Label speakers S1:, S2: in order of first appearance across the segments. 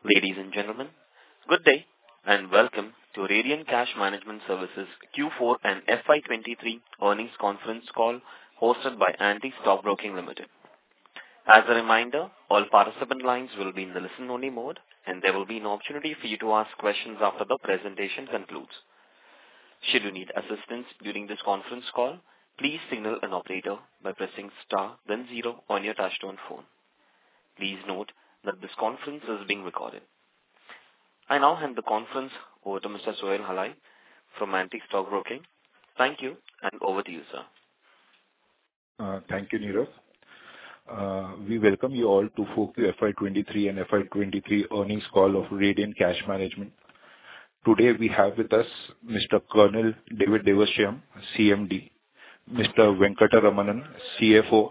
S1: Ladies and gentlemen, good day and welcome to Radiant Cash Management Services Q4 and FY23 earnings conference call hosted by Antique Stock Broking Limited. As a reminder, all participant lines will be in the listen-only mode, and there will be an opportunity for you to ask questions after the presentation concludes. Should you need assistance during this conference call, please signal an operator by pressing star then 0 on your touchtone phone. Please note that this conference is being recorded. I now hand the conference over to Mr. Sohail Halai from Antique Stock Broking. Thank you, and over to you, sir.
S2: Thank you, Nirav. We welcome you all to FY23 and FY23 earnings call of Radiant Cash Management. Today we have with us Mr. Colonel David Devashyam, CMD, Mr. Venkataramanan, CFO,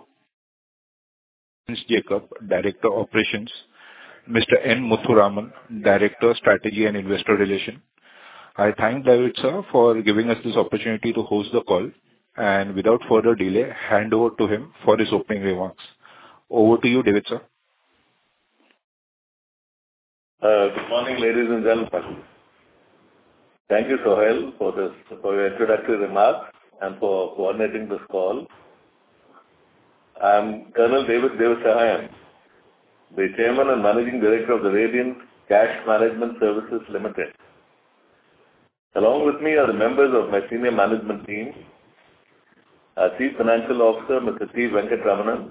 S2: Jacob, Director Operations, Mr. N. Muthuraman, Director Strategy and Investor Relations. I thank David sir for giving us this opportunity to host the call, and without further delay, hand over to him for his opening remarks. Over to you, David sir.
S3: Good morning, ladies and gentlemen. Thank you, Sohail, for your introductory remarks and for coordinating this call. I am Colonel David Devashyam, the Chairman and Managing Director of the Radiant Cash Management Services Limited. Along with me are the members of my senior management team, our Chief Financial Officer, Mr. T. Venkataramanan,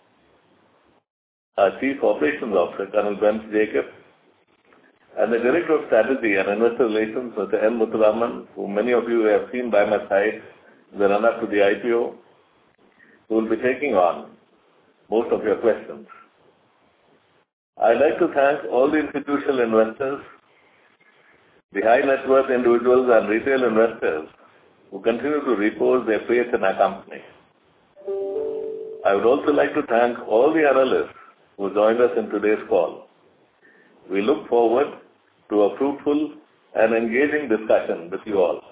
S3: our Chief Operations Officer, Colonel Vince Jacob, and the Director of Strategy and Investor Relations, Mr. N. Muthuraman, who many of you have seen by my side in the run-up to the IPO, who will be taking on most of your questions. I'd like to thank all the institutional investors, the high net worth individuals and retail investors who continue to repose their faith in our company. I would also like to thank all the analysts who joined us in today's call. We look forward to a fruitful and engaging discussion with you all.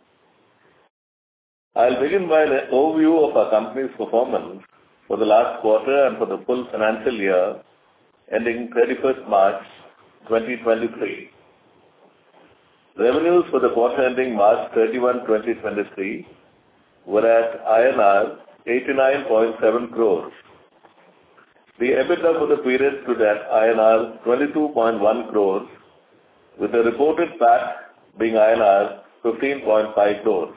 S3: I'll begin by an overview of our company's performance for the last quarter and for the full financial year ending 31st March 2023. Revenues for the quarter ending March 31, 2023 were at INR 89.7 crores. The EBITDA for the period stood at INR 22.1 crores, with the reported PAT being INR 15.5 crores.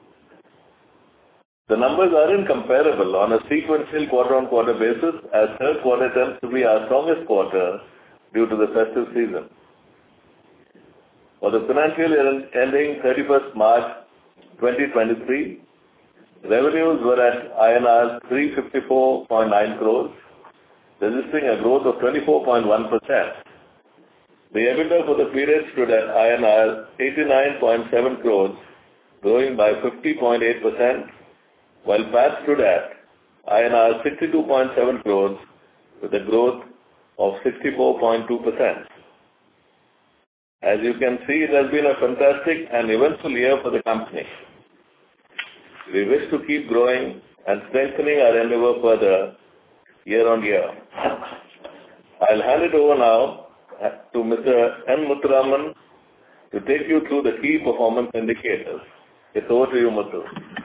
S3: The numbers are incomparable on a sequential quarter-on-quarter basis, as third quarter tends to be our strongest quarter due to the festive season. For the financial year ending 31st March 2023, revenues were at INR 354.9 crores, registering a growth of 24.1%. The EBITDA for the period stood at INR 89.7 crores, growing by 50.8%, while PAT stood at INR 62.7 crores with a growth of 64.2%. As you can see, it has been a fantastic and eventful year for the company. We wish to keep growing and strengthening our endeavor further year on year. I'll hand it over now to Mr. N. Muthuraman to take you through the key performance indicators. It's over to you, Muthu.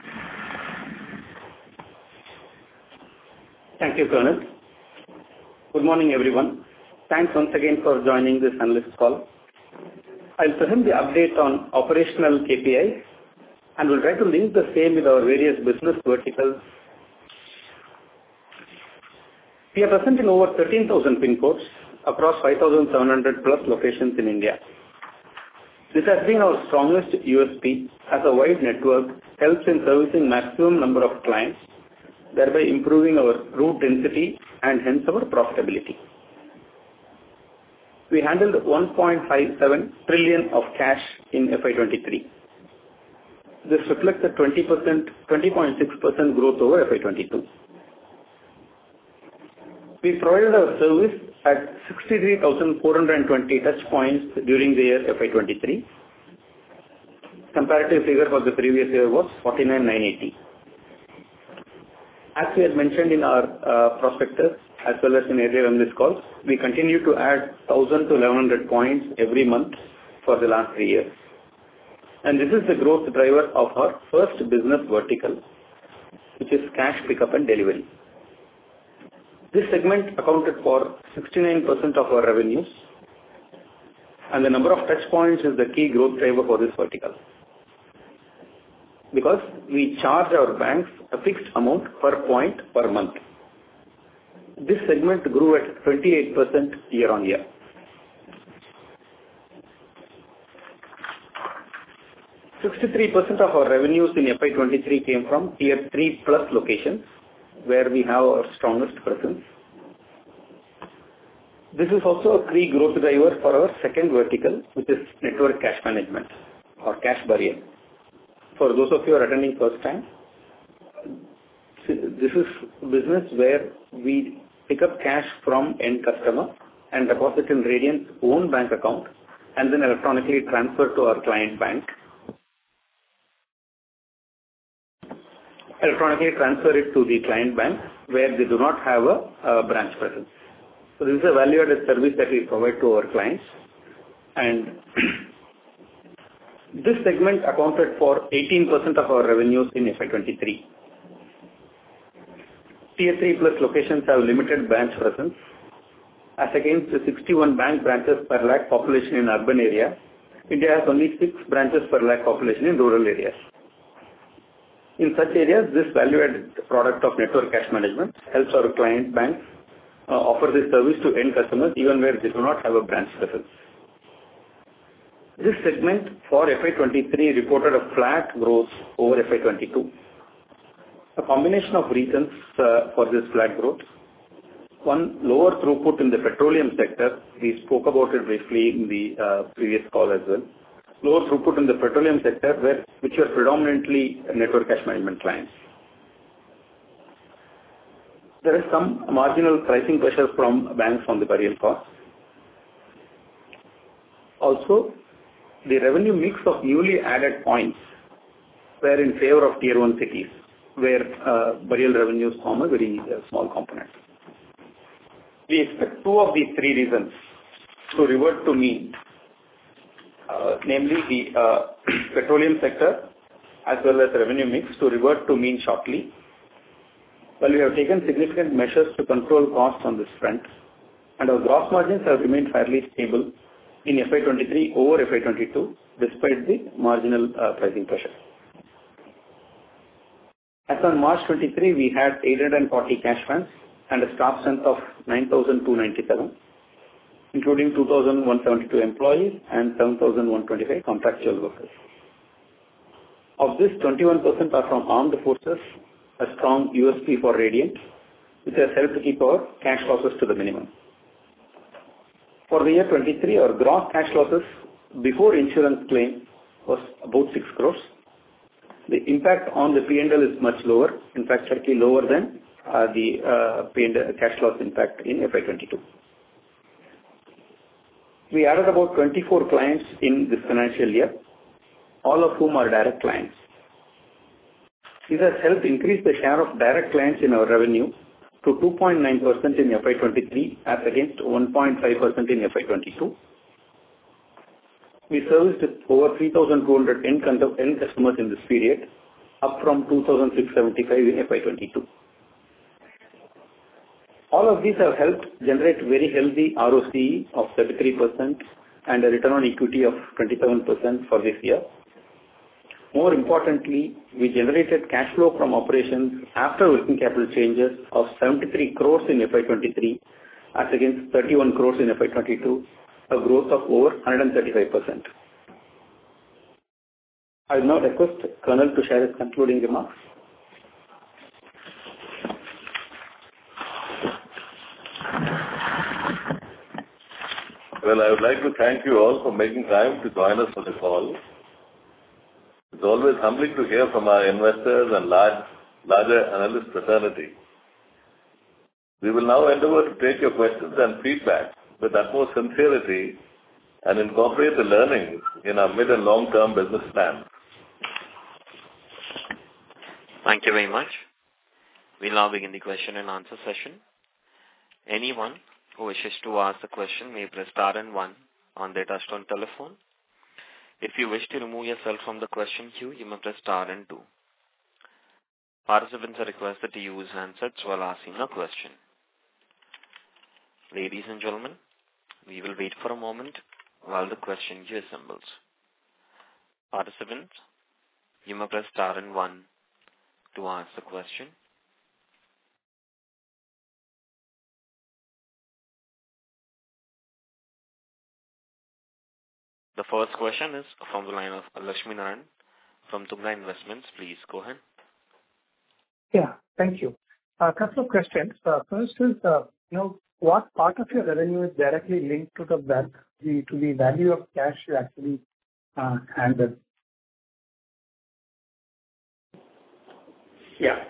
S4: Thank you, Colonel. Good morning, everyone. Thanks once again for joining this analyst call. I'll present the update on operational KPIs and will try to link the same with our various business verticals. We are present in over 13,000 pin codes across 5,700 plus locations in India. This has been our strongest USP, as a wide network helps in servicing maximum number of clients, thereby improving our route density and hence our profitability. We handled 1.57 trillion of cash in FY23. This reflects a 20.6% growth over FY22. We provided our service at 63,420 touch points during the year FY23. Comparative figure for the previous year was 49,980. As we had mentioned in our prospectus as well as in earlier on this call, we continue to add 1,000 to 1,100 points every month for the last 3 years. And this is the growth driver of our first business vertical, which is cash pickup and delivery. This segment accounted for 69% of our revenues, and the number of touch points is the key growth driver for this vertical. Because we charge our banks a fixed amount per point per month. This segment grew at 28% year on year. %63% of our revenues in FY23 came from Tier 3 plus locations, where we have our strongest presence. This is also a key growth driver for our second vertical, which is network cash management or cash burial. For those of you who are attending first time, this is business where we pick up cash from end customer and deposit in Radiant's own bank account and then electronically transfer to our client bank. Electronically transfer it to the client bank where they do not have a branch presence. So this is a value-added service that we provide to our clients, and this segment accounted for 18% of our revenues in FY23. Tier 3 plus locations have limited branch presence. As against the 61 bank branches per lakh population in urban area, India has only 6 branches per lakh population in rural areas. In such areas, this value-added product of network cash management helps our client banks offer this service to end customers even where they do not have a branch presence. This segment for FY23 reported a flat growth over FY22. A combination of reasons for this flat growth. One, lower throughput in the petroleum sector. We spoke about it briefly in the previous call as well. Lower throughput in the petroleum sector, which were predominantly network cash management clients. There is some marginal pricing pressure from banks on the burial cost. Also, the revenue mix of newly added points were in favor of Tier 1 cities, where burial revenues form a very small component. We expect 2 of these 3 reasons to revert to mean, namely the petroleum sector as well as revenue mix to revert to mean shortly. Well, we have taken significant measures to control costs on this front, and our gross margins have remained fairly stable in FY23 over FY22, despite the marginal pricing pressure. As on March 23, we had 840 cash vans and a staff strength of 9,297, including 2,172 employees and 7,125 contractual workers. Of this, 21% are from armed forces, a strong USP for Radiant, which has helped keep our cash losses to the minimum. For the year 23, our gross cash losses before insurance claim was about 6 crores. The impact on the P&L is much lower, in fact, slightly lower than the P&L cash loss impact in FY22. We added about 24 clients in this financial year, all of whom are direct clients. This has helped increase the share of direct clients in our revenue to 2.9% in FY23 as against 1.5% in FY22. We serviced over 3,200 end customers in this period, up from 2,675 in FY22. All of these have helped generate very healthy ROCE of 33% and a return on equity of 27% for this year. More importantly, we generated cash flow from operations after working capital changes of 73 crores in FY23 as against 31 crores in FY22, a growth of over 135%. I will now request Colonel to share his concluding remarks.
S3: Well, I would like to thank you all for making time to join us for the call. It's always humbling to hear from our investors and larger analyst fraternity. We will now endeavor to take your questions and feedback with utmost sincerity and incorporate the learnings in our mid and long-term business plan.
S1: Thank you very much. We'll now begin the question and answer session. Anyone who wishes to ask a question may press star and one on their touchtone telephone. If you wish to remove yourself from the question queue, you may press star and two. Participants are requested to use handsets while asking a question. Ladies and gentlemen, we will wait for a moment while the question queue assembles. Participants, you may press star and one to ask the question. The first question is from the line of Lakshmi Narayan from Tunga Investments. Please go ahead.
S5: Yeah, thank you. A couple of questions. First is, what part of your revenue is directly linked to the value of cash you actually handle?
S4: Yeah.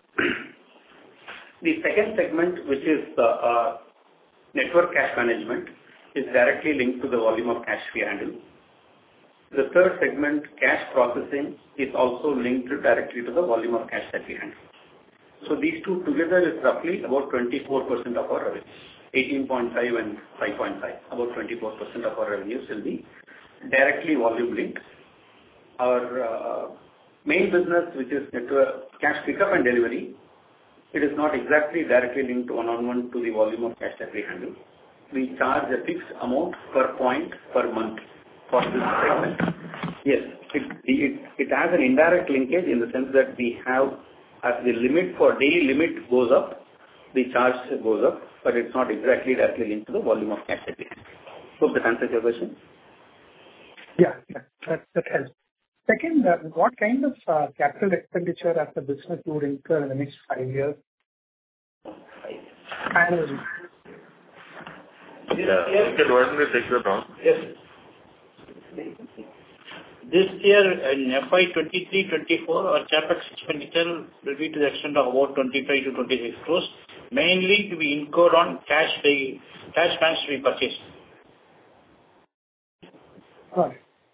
S4: The second segment, which is network cash management, is directly linked to the volume of cash we handle. The third segment, cash processing, is also linked directly to the volume of cash that we handle. So these two together is roughly about 24% of our revenue. 18.5 and 5.5, about 24% of our revenues will be directly volume linked. Our main business, which is network cash pickup and delivery, it is not exactly directly linked one-on-one to the volume of cash that we handle. We charge a fixed amount per point per month for this segment. Yes, it has an indirect linkage in the sense that we have, as the limit for daily limit goes up, the charge goes up, but it's not exactly directly linked to the volume of cash that we handle. Hope that answers your question.
S5: Yeah, that helps. Second, what kind of capital expenditure as a business you would incur in the next 5 years? Annually.
S3: Why don't we take that on?
S6: Yes. This year in FY 23-24, our capex expenditure will be to the extent of about 25 to 26 crores, mainly to be incurred on cash vans to be purchased.
S5: Got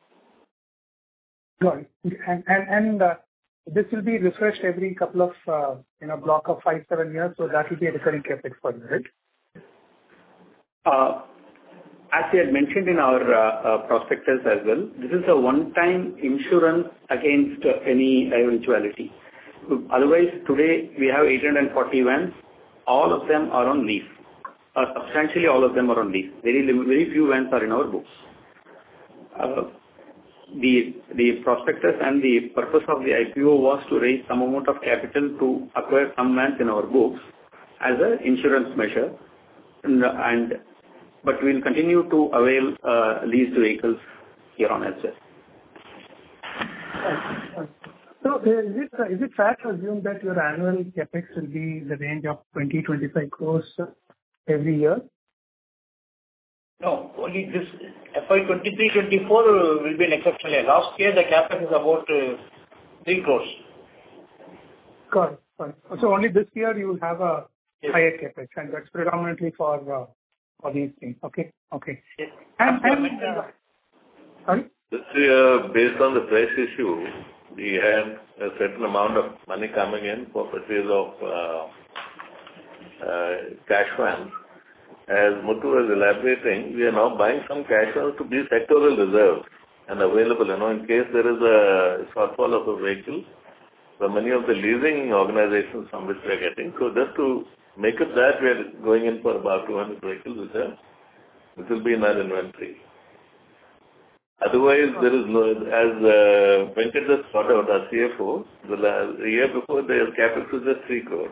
S5: it. And this will be refreshed every couple of block of 5-7 years, so that will be a recurring capex for you, right?
S4: As we had mentioned in our prospectus as well, this is a one-time insurance against any eventuality. Otherwise, today we have 840 vans. All of them are on lease. Substantially, all of them are on lease. Very few vans are in our books. The prospectus and the purpose of the IPO was to raise some amount of capital to acquire some vans in our books as an insurance measure, but we'll continue to avail leased vehicles here on as well.
S5: So is it fair to assume that your annual capex will be in the range of 20-25 crores every year?
S6: No, only this FY 23-24 will be an exceptional year. Last year the capex is about 3 crores.
S5: Got it. So only this year you will have a higher capex, and that's predominantly for these things. Okay.
S6: Yes.
S5: Sorry?
S3: This year, based on the price issue, we had a certain amount of money coming in for purchase of cash vans. As Muthu was elaborating, we are now buying some cash vans to be sectoral reserve and available, in case there is a shortfall of a vehicle from many of the leasing organizations from which we are getting. So just to make up that, we are going in for about 200 vehicles which will be in our inventory. Otherwise, there is no, as Venkat just got out, our CFO, the year before the capex was just 3 crores.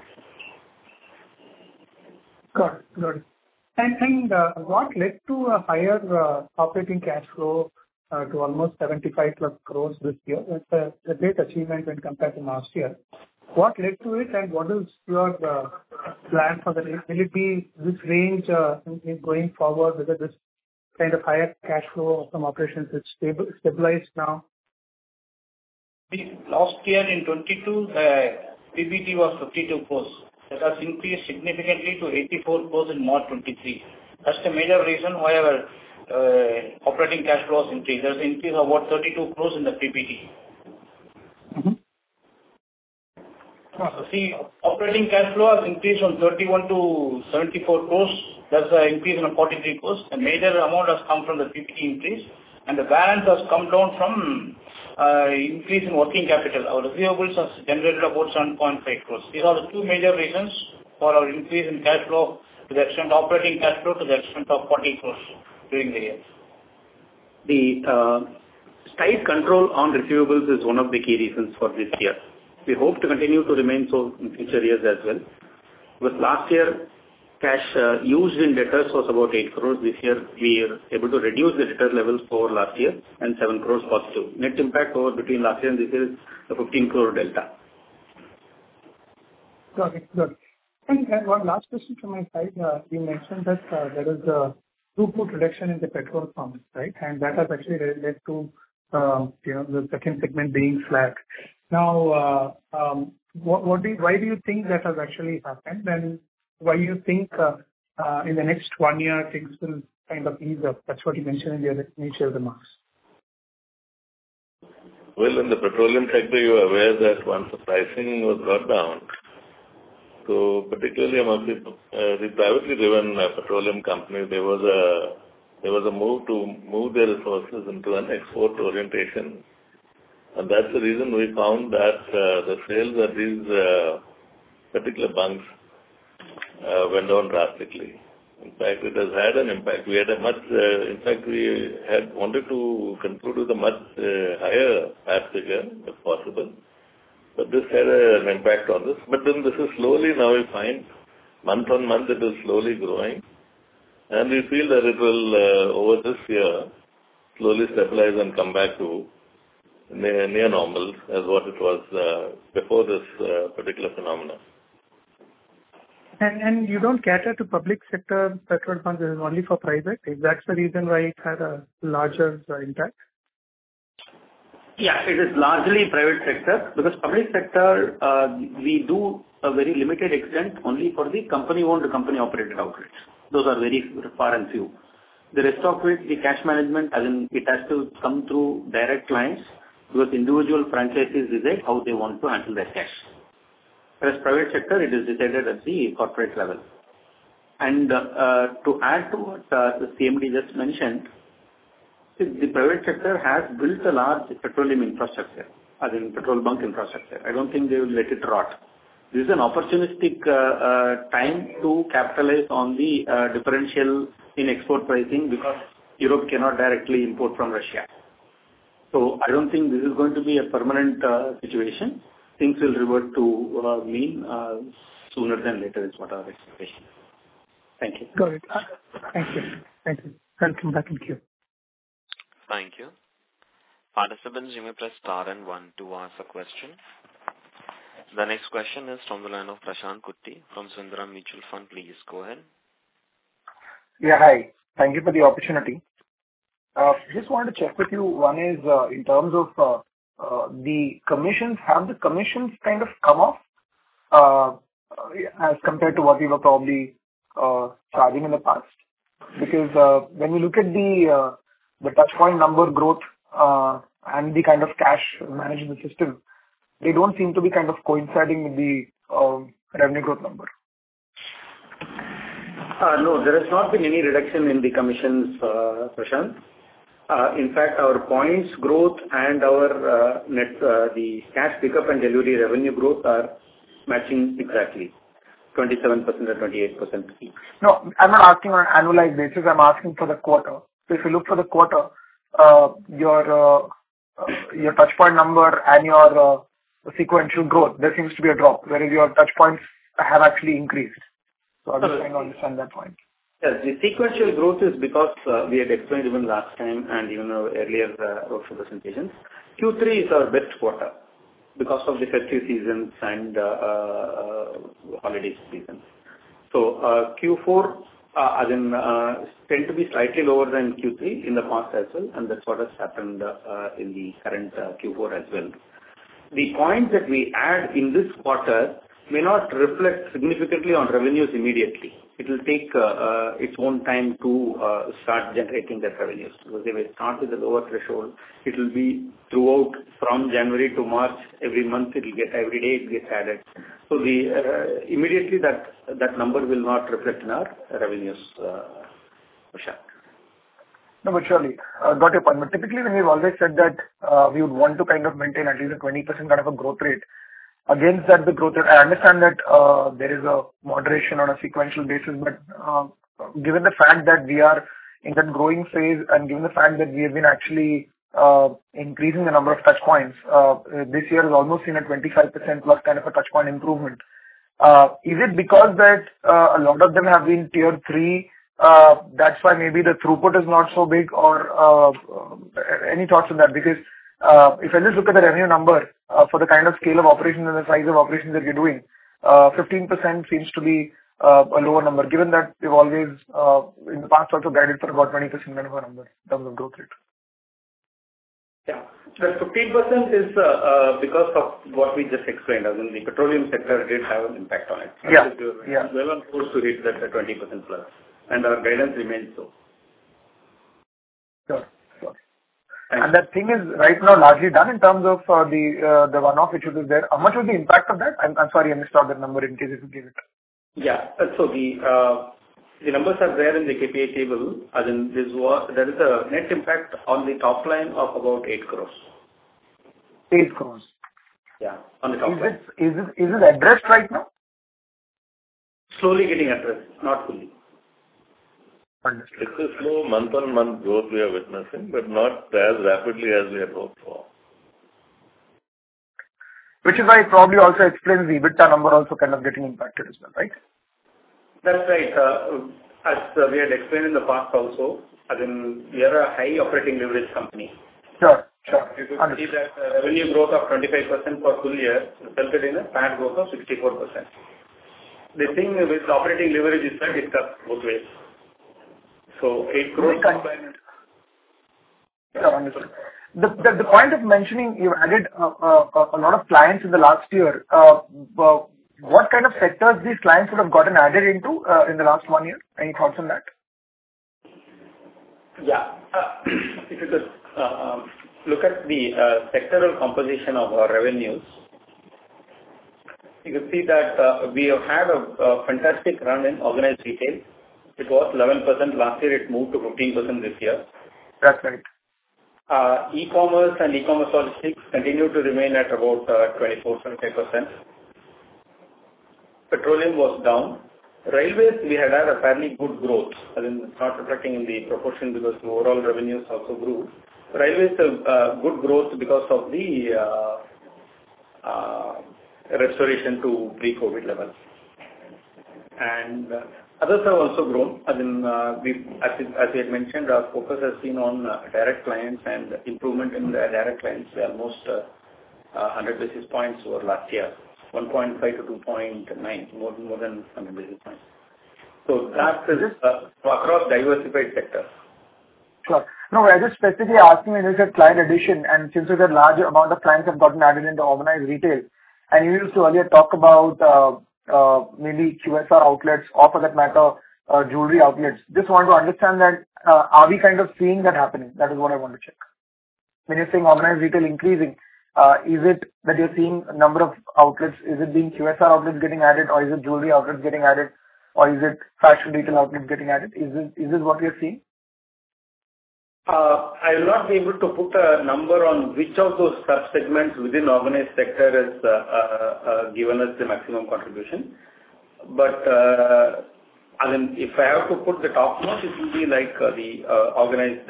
S5: Got it. And what led to a higher operating cash flow to almost 75 plus crores this year? That's a great achievement when compared to last year. What led to it, and what is your plan for the range? Will it be this range going forward, whether this kind of higher cash flow from operations is stabilized now?
S6: Last year in 22, PBT was 52 crores. That has increased significantly to 84 crores in March 23. That's the major reason why our operating cash flows increased. There's an increase of about 32 crores in the PBT.
S5: Mm-hmm.
S6: See, operating cash flow has increased from 31 to 74 crores. That's an increase in 43 crores. The major amount has come from the PBT increase, and the balance has come down from increase in working capital. Our receivables has generated about 7.5 crores. These are the two major reasons for our increase in cash flow to the extent operating cash flow to the extent of 40 crores during the year.
S4: The tight control on receivables is one of the key reasons for this year. We hope to continue to remain so in future years as well. Because last year, cash used in debtors was about 8 crores. This year, we are able to reduce the debtor levels over last year and 7 crores positive. Net impact over between last year and this year is the 15 crore delta.
S5: Got it. And one last question from my side. You mentioned that there is a throughput reduction in the petrol pumps, right? And that has actually led to the second segment being flat. Now, why do you think that has actually happened? And why you think in the next 1 year things will kind of ease up? That's what you mentioned in your initial remarks.
S3: Well, in the petroleum sector, you are aware that once the pricing was brought down, so particularly among the privately driven petroleum companies, there was a move to move their resources into an export orientation. And that's the reason we found that the sales at these particular bunks went down drastically. In fact, it has had an impact. We had wanted to conclude with a much higher PAT figure, if possible. But this had an impact on this. But then this is slowly, now we find, month on month it is slowly growing. And we feel that it will, over this year, slowly stabilize and come back to near normal as what it was before this particular phenomenon.
S5: And you don't cater to public sector petrol pumps, this is only for private? Is that the reason why it had a larger impact?
S4: Yeah, it is largely private sector because public sector, we do a very limited extent only for the company-owned, company-operated outlets. Those are very far and few. The rest of it, the cash management, as in it has to come through direct clients because individual franchises decide how they want to handle their cash. Whereas private sector, it is decided at the corporate level. And to add to what the CMD just mentioned, the private sector has built a large petroleum infrastructure, as in petrol bunk infrastructure. I don't think they will let it rot. This is an opportunistic time to capitalize on the differential in export pricing because Europe cannot directly import from Russia. So I don't think this is going to be a permanent situation. Things will revert to mean sooner than later is what our expectation is. Thank you.
S5: Got it. Thank you. I'll come back in queue.
S1: Thank you. Participants, you may press star and 1 to ask a question. The next question is from the line of Prashant Kutty from Sundaram Mutual Fund. Please go ahead.
S7: Yeah, hi. Thank you for the opportunity. Just wanted to check with you. One is in terms of the commissions. Have the commissions kind of come off as compared to what we were probably charging in the past? Because when we look at the touchpoint number growth and the kind of cash managed in the system, they don't seem to be kind of coinciding with the revenue growth number.
S4: No, there has not been any reduction in the commissions, Prashant. In fact, our points growth and our the cash pickup and delivery revenue growth are matching exactly, 27% and 28% each.
S7: No, I'm not asking on an annualized basis. I'm asking for the quarter. So if you look for the quarter, your touchpoint number and your sequential growth, there seems to be a drop, whereas your touchpoints have actually increased. So I'm just trying to understand that point.
S4: Yes, the sequential growth is because we had explained even last time and even earlier roadshow presentations. Q3 is our best quarter because of the festive seasons and holiday season. So Q4 tend to be slightly lower than Q3 in the past as well, and that's what has happened in the current Q4 as well. The points that we add in this quarter may not reflect significantly on revenues immediately. it will take its own time to start generating that revenues. Because they will start with the lower threshold. It will be throughout from January to March. Every month it will get, every day it gets added. So immediately that number will not reflect in our revenues, Prashant.
S7: No, but surely, got your point. But typically, when we've always said that we would want to kind of maintain at least a 20% kind of a growth rate, against that, the growth rate, I understand that there is a moderation on a sequential basis, but given the fact that we are in that growing phase and given the fact that we have been actually increasing the number of touch points, this year has almost seen a 25% plus kind of a touch point improvement. Is it because that a lot of them have been tier 3? That's why maybe the throughput is not so big, or any thoughts on that? Because if I just look at the revenue number for the kind of scale of operations and the size of operations that you're doing, 15% seems to be a lower number, given that we've always in the past also guided for about 20% kind of a number in terms of growth rate.
S4: Yeah. The 15% is because of what we just explained. As in the petroleum sector did have an impact on it.
S7: Yeah.
S4: Well on course to hit that 20% plus. And our guidance remains so.
S7: Sure. And that thing is right now largely done in terms of the one-off which was there. How much was the impact of that? I'm sorry, I missed out that number in case if you gave it.
S4: Yeah. So the numbers are there in the KPI table. As in there is a net impact on the top line of about 8 crores.
S7: 8 crores.
S4: Yeah, on the top line.
S7: Is it addressed right now?
S4: Slowly getting addressed, not fully.
S7: Understood.
S3: It's a slow month-on-month growth we are witnessing, but not as rapidly as we had hoped for.
S7: Which is why it probably also explains the EBITDA number also kind of getting impacted as well, right?
S4: That's right. As we had explained in the past also, as in we are a high operating leverage company.
S7: Sure.
S4: You could see that revenue growth of 25% for full year resulted in a PAT growth of 64%. The thing with operating leverage is that it cuts both ways. So 8 crores.
S7: Sure, understood. The point of mentioning you added a lot of clients in the last year. What kind of sectors these clients would have gotten added into in the last 1 year? Any thoughts on that?
S4: Yeah. If you could look at the sectoral composition of our revenues, you can see that we have had a fantastic run in organized retail. It was 11% last year. It moved to 15% this year.
S7: That's right.
S4: E-commerce and e-commerce logistics continue to remain at about 24-25%. Petroleum was down. Railways, we had a fairly good growth. I mean, it's not reflecting in the proportion because the overall revenues also grew. Railways have good growth because of the restoration to pre-COVID levels. And others have also grown. I mean, as we had mentioned, our focus has been on direct clients and improvement in the direct clients, almost 100 basis points over last year, 1.5 to 2.9, more than 100 basis points. So that is across diversified sectors.
S7: Sure. No, I just specifically asking when you said client addition, and since you said large amount of clients have gotten added into organized retail, and you used to earlier talk about maybe QSR outlets or for that matter, jewelry outlets. Just want to understand that, are we kind of seeing that happening? That is what I want to check. When you're saying organized retail increasing, is it that you're seeing a number of outlets, is it being QSR outlets getting added, or is it jewelry outlets getting added, or is it fashion retail outlets getting added? Is this what you're seeing?
S4: I will not be able to put a number on which of those sub-segments within organized sector has given us the maximum contribution. But I mean, if I have to put the top most, it will be like the organized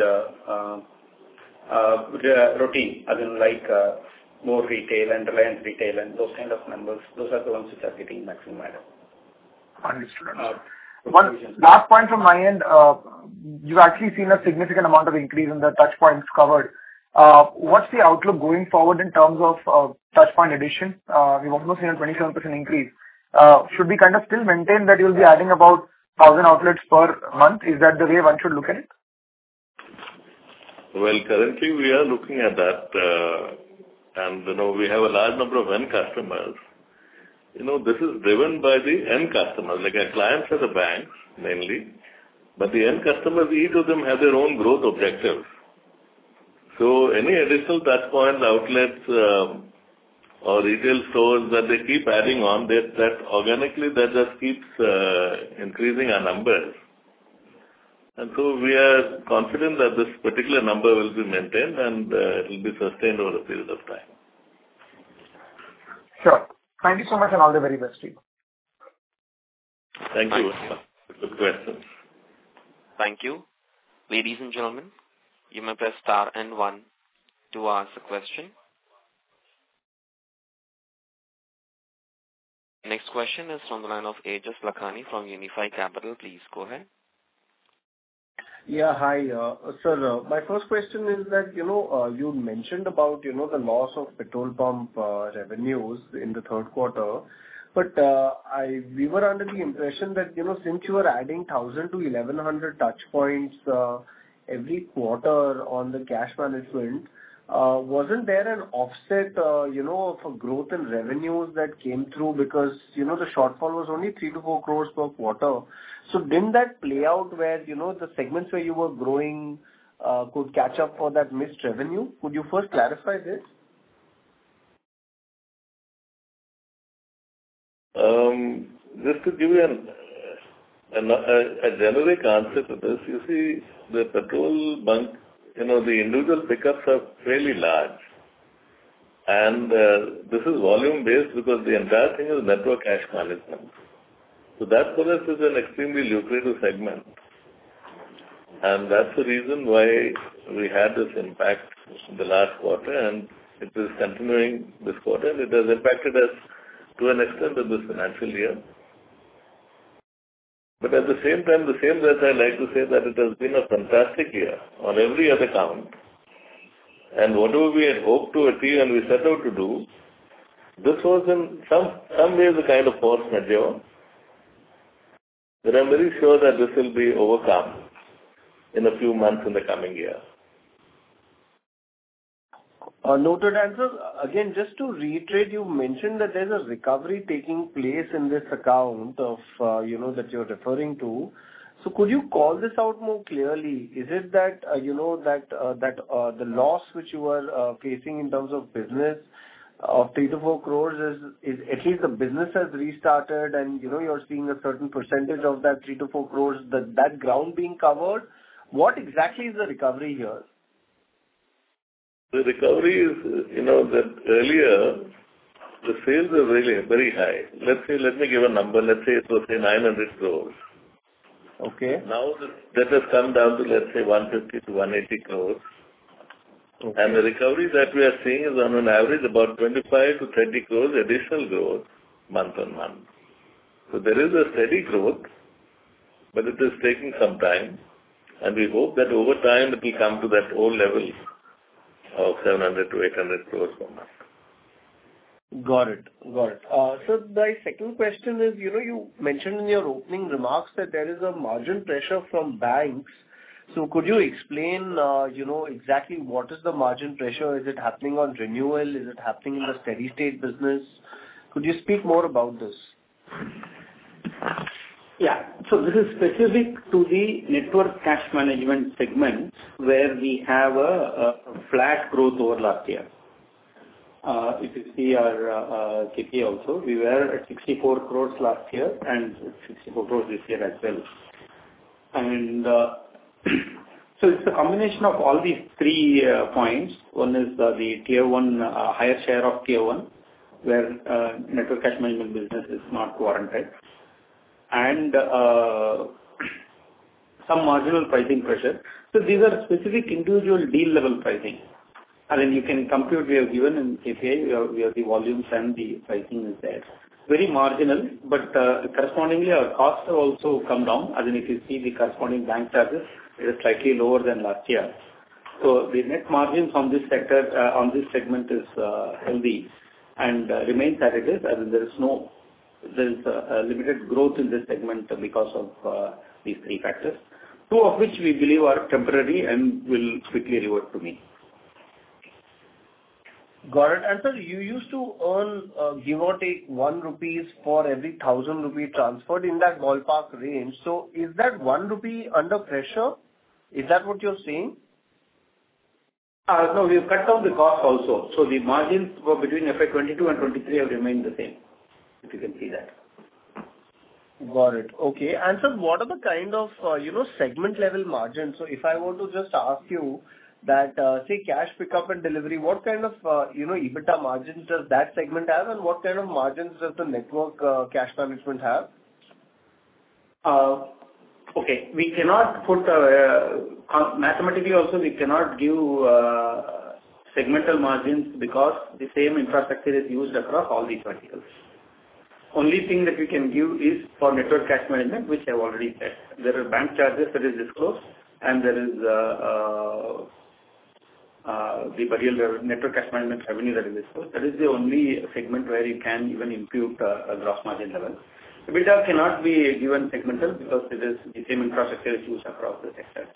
S4: routine, as in like more retail and Reliance retail and those kind of numbers. Those are the ones which are getting maximum added.
S7: Understood. One last point from my end, you've actually seen a significant amount of increase in the touch points covered. What's the outlook going forward in terms of touch point addition? We've almost seen a 27% increase. Should we kind of still maintain that you'll be adding about 1,000 outlets per month? Is that the way one should look at it?
S3: Well, currently we are looking at that, and we have a large number of end customers. this is driven by the end customers. Like our clients are the banks mainly, but the end customers, each of them have their own growth objectives. So any additional touch point outlets or retail stores that they keep adding on, that organically that just keeps increasing our numbers. And so we are confident that this particular number will be maintained and it will be sustained over a period of time.
S7: Sure. Thank you so much and all the very best to you.
S3: Thank you. Good questions.
S1: Thank you. Ladies and gentlemen, you may press star and 1 to ask a question. Next question is from the line of Aejas Lakhani from Unifi Capital. Please go ahead.
S8: Yeah, hi. Sir, my first question is that, you mentioned about, the loss of petrol pump revenues in the third quarter. But we were under the impression that, since you are adding 1,000 to 1,100 touch points every quarter on the cash management, wasn't there an offset, of growth in revenues that came through because, the shortfall was only 3 to 4 crores per quarter. So didn't that play out where, the segments where you were growing could catch up for that missed revenue? Could you first clarify this?
S3: Just to give you a generic answer to this, you see, the petrol bunk, the individual pickups are fairly large. And this is volume based because the entire thing is network cash management. So that for us is an extremely lucrative segment. And that's the reason why we had this impact in the last quarter and it is continuing this quarter and it has impacted us to an extent in this financial year. But at the same time, the same breath, I'd like to say that it has been a fantastic year on every other count. And whatever we had hoped to achieve and we set out to do, this was in some ways a kind of force majeure. But I'm very sure that this will be overcome in a few months in the coming year.
S8: Noted answer. Again, just to reiterate, you mentioned that there's a recovery taking place in this account of, that you're referring to. So could you call this out more clearly? Is it that, the loss which you are facing in terms of business of 3 to 4 crores is at least the business has restarted and, you're seeing a certain percentage of that 3 to 4 crores, that ground being covered? What exactly is the recovery here?
S3: The recovery is, that earlier the sales were really very high. Let me give a number. Let's say it was 900 crores.
S8: Okay.
S3: Now that has come down to, let's say, 150 to 180 crores. Okay. And the recovery that we are seeing is on an average about 25 to 30 crores additional growth month on month. So there is a steady growth, but it is taking some time. And we hope that over time it will come to that old level of 700 to 800 crores per month.
S8: Got it. So my second question is, you mentioned in your opening remarks that there is a margin pressure from banks. So could you explain, exactly what is the margin pressure? Is it happening on renewal? Is it happening in the steady state business? Could you speak more about this?
S4: Yeah. So this is specific to the network cash management segment where we have a flat growth over last year. If you see our KPI also, we were at 64 crores last year and 64 crores this year as well. And so it's a combination of all these 3 points. One is the tier 1, higher share of tier 1, where network cash management business is not warranted. And some marginal pricing pressure. So these are specific individual deal level pricing. And then you can compute, we have given in KPI, we have the volumes and the pricing is there. Very marginal, but correspondingly our costs have also come down. As in if you see the corresponding bank charges, it is slightly lower than last year. So the net margins on this sector, on this segment is healthy and remains as it is. As in there is a limited growth in this segment because of these 3 factors, 2 of which we believe are temporary and will quickly revert to mean.
S8: Got it. And sir, you used to earn, give or take 1 rupees for every 1,000 rupee transferred in that ballpark range. So is that 1 rupee under pressure? Is that what you're saying?
S4: No, we've cut down the cost also. So the margins were between FY 22 and 23 have remained the same, if you can see that.
S8: Got it. Okay. And sir, what are the kind of, segment level margins? So if I want to just ask you that, say, cash pickup and delivery, what kind of, EBITDA margins does that segment have, and what kind of margins does the network, cash management have?
S4: Okay. We cannot put, mathematically also, we cannot give segmental margins because the same infrastructure is used across all these verticals. Only thing that we can give is for network cash management, which I've already said. There are bank charges that is disclosed, and there is the burial network cash management revenue that is disclosed. That is the only segment where you can even impute a gross margin level. EBITDA cannot be given segmental because it is the same infrastructure is used across the sectors.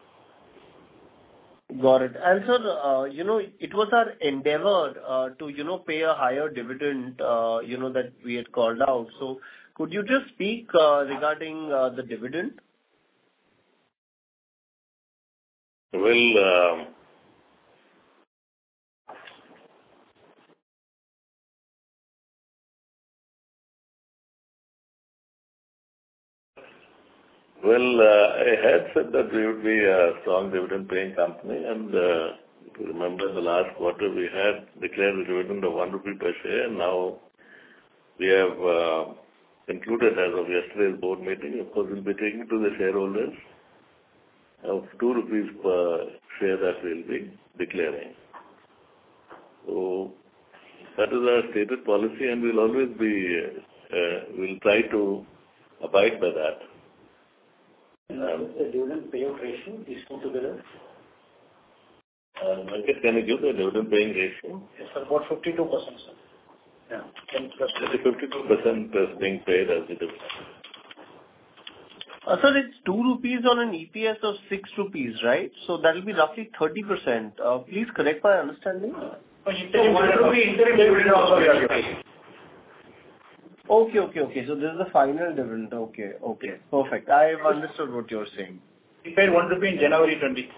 S8: Got it. And sir, it was our endeavor to, pay a higher dividend, that we had called out. So could you just speak regarding the dividend?
S3: Well, I had said that we would be a strong dividend-paying company, and if you remember in the last quarter, we had declared a dividend of 1 rupee per share, and now we have concluded as of yesterday's board meeting, of course, we'll be taking to the shareholders of 2 rupees per share that we'll be declaring. So that is our stated policy, and we'll always be, we'll try to abide by that.
S6: The dividend payout ratio, these two together?
S3: Venkat, can you give the dividend paying ratio?
S6: Yes, sir, about 52%, sir.
S3: Yeah. 52% is being paid as a dividend.
S8: Sir, it's 2 rupees on an EPS of 6 rupees, right? So that will be roughly 30%. Please correct my understanding.
S6: Interim 1 rupee interim dividend also we are paying.
S8: Okay. So this is the final dividend. Okay. Perfect. I have understood what you're saying.
S6: We paid 1 rupee in January 20.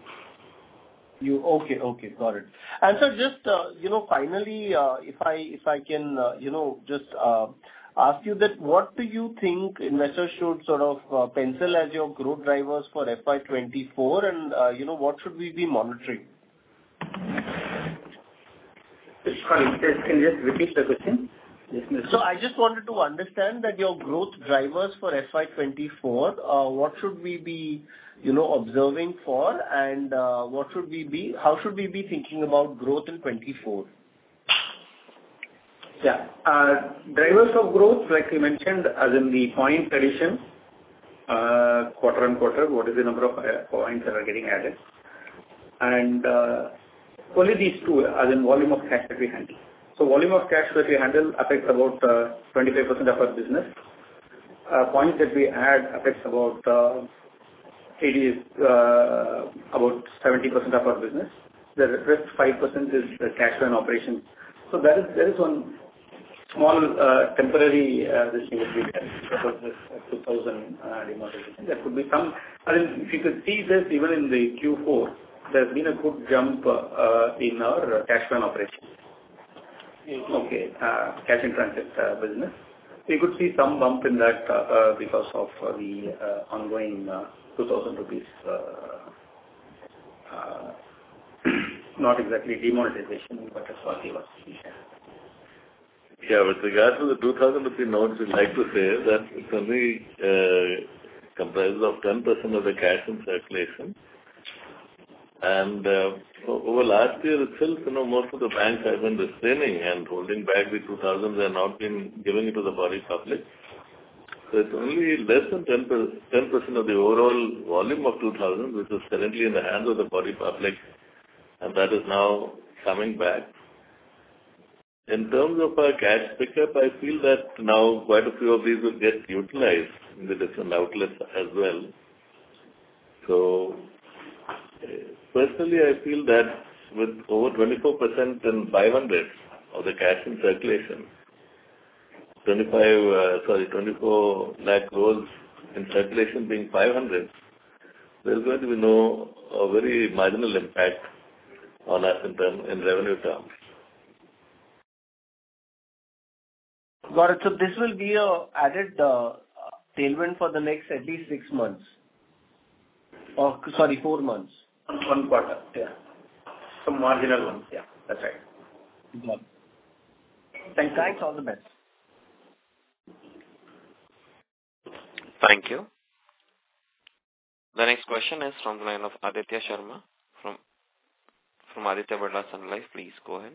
S8: Okay, got it. And sir, just, finally, if I can, just ask you that what do you think investors should sort of pencil as your growth drivers for FY 24, and, what should we be monitoring?
S4: Sorry, can you just repeat the question? Yes,
S8: So I just wanted to understand that your growth drivers for FY 24, what should we be, observing for, and how should we be thinking about growth in 24?
S4: Yeah. Drivers of growth, like you mentioned, as in the point addition, quarter-on-quarter, what is the number of points that are getting added? And only these two, as in volume of cash that we handle. So volume of cash that we handle affects about 25% of our business. Points that we add affects about 70% of our business. The rest 5% is the cash flow and operations. So there is one small temporary this thing that we get about this 2,000 demonetization. There could be some. I mean, if you could see this even in the Q4, there's been a good jump in our cash flow and operations. Okay, cash in transit business. We could see some bump in that because of the ongoing 2,000 rupees, not exactly demonetization, but a swati was.
S3: Yeah, with regard to the 2,000 rupee notes, we'd like to say that it's only comprises of 10% of the cash in circulation. And over last year itself, most of the banks have been restraining and holding back the 2,000. They have not been giving it to the body public. So it's only less than 10% of the overall volume of 2,000, which is currently in the hands of the body public, and that is now coming back. In terms of our cash pickup, I feel that now quite a few of these will get utilized in the different outlets as well. So personally, I feel that with over 24% in 500 of the cash in circulation, 24 lakh crores in circulation being 500, there's going to be a very marginal impact on us in revenue terms.
S8: Got it. So this will be a added tailwind for the next at least 6 months. 4 months.
S4: 1 quarter, yeah. Some marginal ones, yeah, that's right.
S8: Got it. Thanks, all the best.
S1: Thank you. The next question is from the line of Aditya Sharma from Aditya Birla Sun Life. Please go ahead.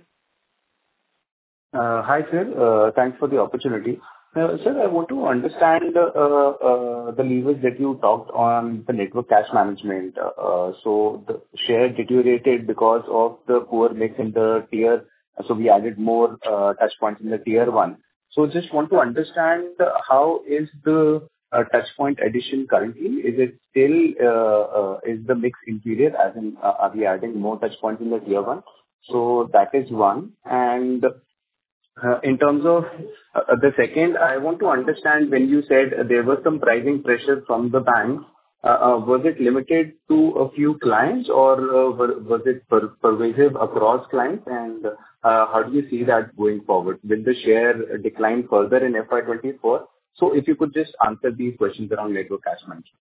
S9: Hi, sir. Thanks for the opportunity. Sir, I want to understand the levers that you talked on the network cash management. So the share deteriorated because of the poor mix in the tier, so we added more touch points in the tier 1. So just want to understand how is the touch point addition currently? Is it still is the mix inferior, as in are we adding more touch points in the tier 1? So that is one. And in terms of the second, I want to understand when you said there was some pricing pressure from the bank, was it limited to a few clients or was it pervasive across clients? And how do you see that going forward? Will the share decline further in FY24? So if you could just answer these questions around network cash management.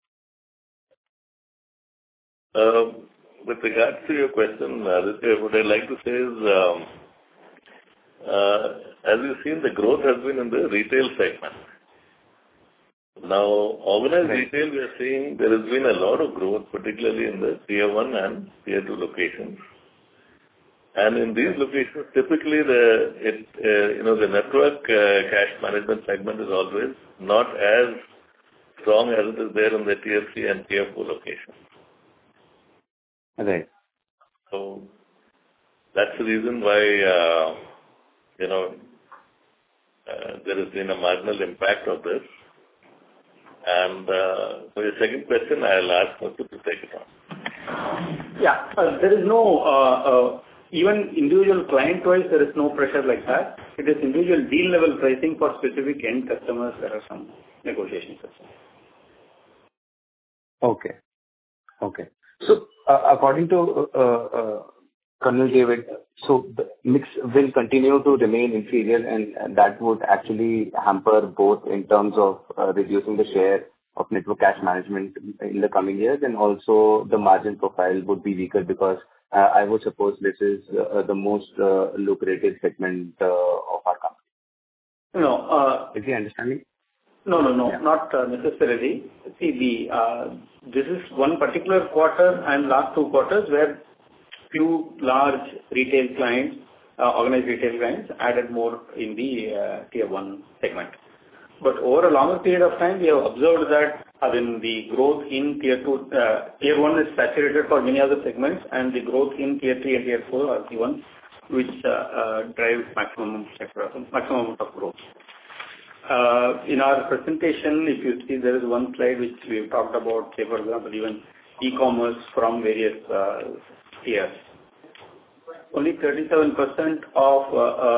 S3: With regards to your question, Aditya, what I'd like to say is, as you've seen, the growth has been in the retail segment. Now, organized retail, we are seeing there has been a lot of growth, particularly in the tier 1 and tier 2 locations. And in these locations, typically the network cash management segment is always not as strong as it is there in the tier 3 and tier 4 locations.
S9: Right.
S3: So that's the reason why there has been a marginal impact of this. And for your second question, I'll ask Muthu to take it on.
S4: Yeah, there is no, even individual client-wise, there is no pressure like that. It is individual deal-level pricing for specific end customers. There are some negotiations.
S9: Okay. So according to Colonel David, so the mix will continue to remain inferior, and that would actually hamper both in terms of reducing the share of network cash management in the coming years, and also the margin profile would be weaker because I would suppose this is the most lucrative segment of our company.
S4: No.
S9: Is the understanding?
S4: No, yeah. Not necessarily. See, this is one particular quarter and last 2 quarters where few large retail clients, organized retail clients, added more in the tier 1 segment. But over a longer period of time, we have observed that the growth in tier 2, tier 1 is saturated for many other segments, and the growth in tier 3 and tier 4 are the ones which drive maximum amount of growth. In our presentation, if you see, there is one slide which we have talked about, say, for example, even e-commerce from various tiers. Only 37% of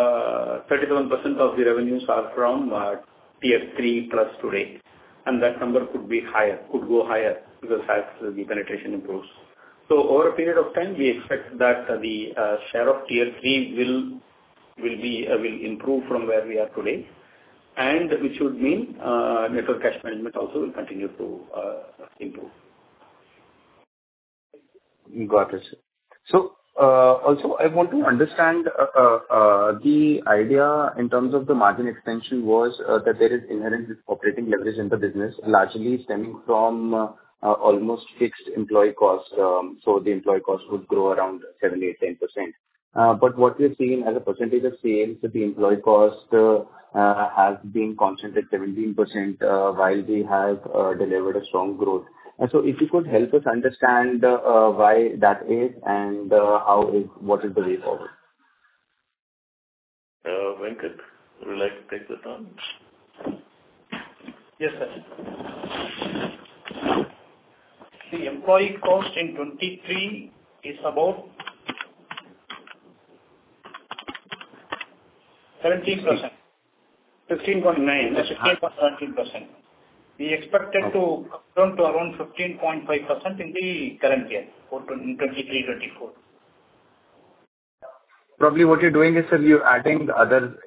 S4: the revenues are from tier 3 plus today, and that number could go higher because as the penetration improves. So over a period of time, we expect that the share of tier 3 will improve from where we are today, and which would mean network cash management also will continue to improve.
S9: Got it. So also, I want to understand the idea in terms of the margin extension was that there is inherent operating leverage in the business, largely stemming from almost fixed employee costs. So the employee cost would grow around 7, 8, 10%. But what we've seen as a percentage of sales, the employee cost has been constant at 17% while we have delivered a strong growth. And so if you could help us understand why that is and what is the way forward?
S3: Venkat, would you like to take this on?
S6: Yes, sir. The employee cost in 23 is about 17%. 16.17%. We expected to come down to around 15.5% in the current year, in 23-24.
S9: Probably what you're doing is, sir, you're adding other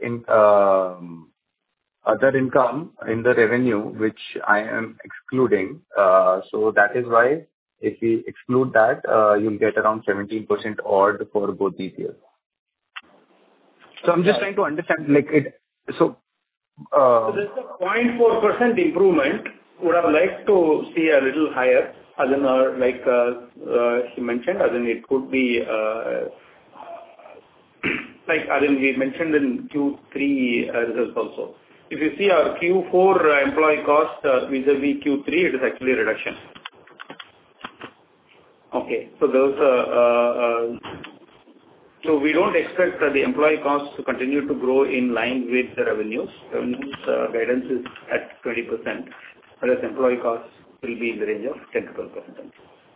S9: income in the revenue, which I am excluding. So that is why if we exclude that, you'll get around 17% odd for both these years. So I'm just trying to understand, like it. So
S4: there's a 0.4% improvement. Would have liked to see a little higher, as in, like he mentioned, as in it could be like as in we mentioned in Q3 results also. If you see our Q4 employee cost vis-a-vis Q3, it is actually a reduction. Okay, so those so we don't expect the employee costs to continue to grow in line with the revenues. Revenues guidance is at 20%, whereas employee costs will be in the range of 10 to 12%.